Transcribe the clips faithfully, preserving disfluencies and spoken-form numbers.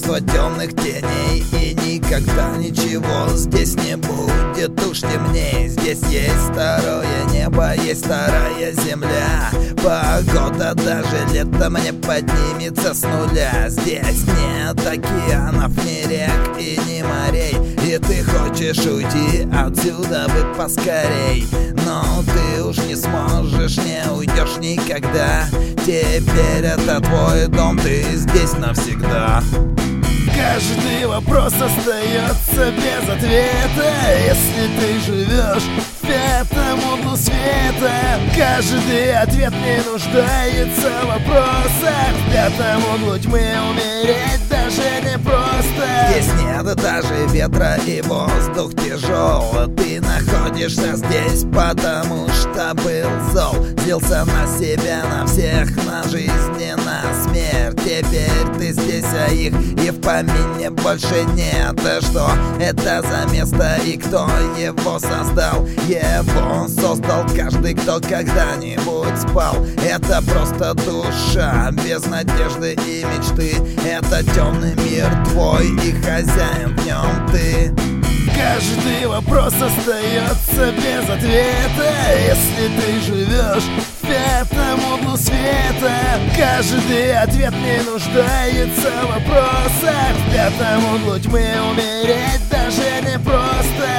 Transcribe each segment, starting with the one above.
множество темных теней, и никогда ничего здесь не будет уж темней. Здесь есть второе небо, есть вторая земля. Погода даже летом не поднимется с нуля. Здесь нет океанов, ни рек и ни морей, и ты хочешь уйти отсюда бы поскорей, но ты уж не сможешь, не уйдешь никогда. Теперь это твой дом, ты здесь навсегда. Каждый вопрос остается без ответа, если ты живешь в пятом углу света. Каждый ответ не нуждается в вопросах. В пятом углу тьмы умереть даже не просто. Здесь нет даже ветра, и воздух тяжел. Ты находишься здесь, потому что был зол. Злился на себя, на всех, на жизнь и на смерть. Теперь ты здесь, а их и в помине больше нет. Что это за место и кто его создал? Его создал каждый, кто когда-нибудь спал. Это просто душа без надежды и мечты. Это темный мир твой, и хозяин в нем ты. Каждый вопрос остается без ответа, если ты живешь в пятом углу света. Каждый ответ не нуждается в вопросах. В пятом углу тьмы умереть даже не просто.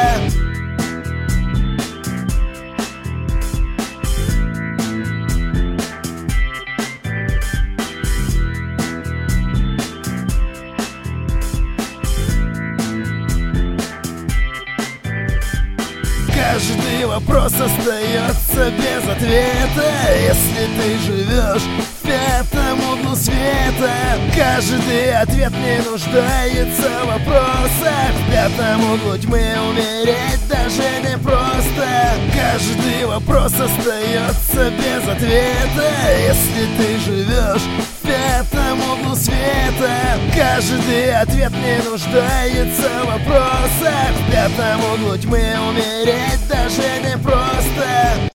Каждый вопрос остается без ответа, если ты живешь в пятом углу света. Каждый ответ не нуждается в вопросах. В пятом углу тьмы умереть даже не просто. Каждый вопрос остается без ответа, если ты живешь в пятом углу света. Каждый ответ не нуждается в вопросах. В пятом углу тьмы умереть даже не просто.